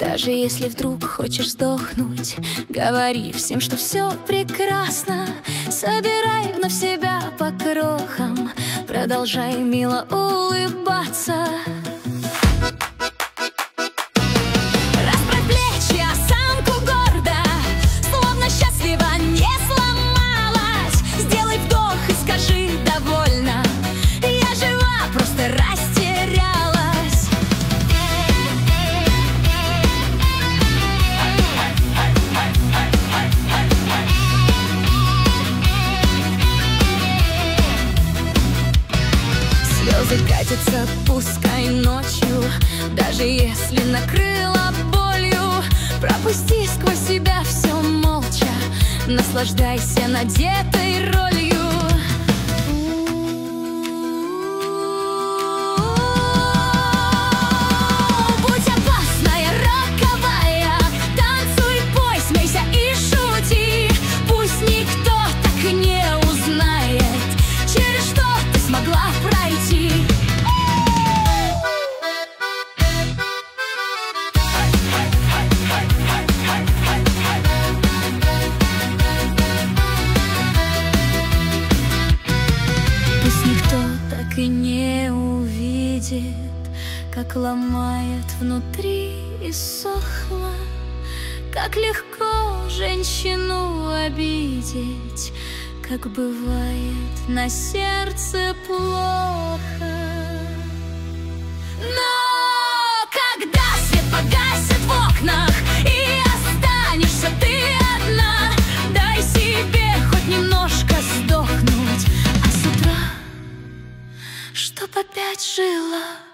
Даже если вдруг хочешь сдохнуть, говори всем, что все прекрасно. Собирай вновь себя по крохам, продолжай мило улыбаться. Расправь плечи, осанку гордо, словно счастлива не сломалась. Сделай вдох и скажи довольно: я жива, просто растерялась. Слезы катятся, пускай ночью, даже если накрыла болью. Пропусти сквозь себя все молча, наслаждайся надетой ролью. Будь опасная, роковая, танцуй, пой, смейся и шути. Пусть никто так и не узнает, через что ты смогла пройти. Пусть никто так и не увидит, как ломает внутри и сохла, как легко женщину обидеть, как бывает на сердце плохо. Но когда свет погасит в окнах и останешься ты одна, дай себе хоть немножко сдохнуть, а с утра чтоб опять жила.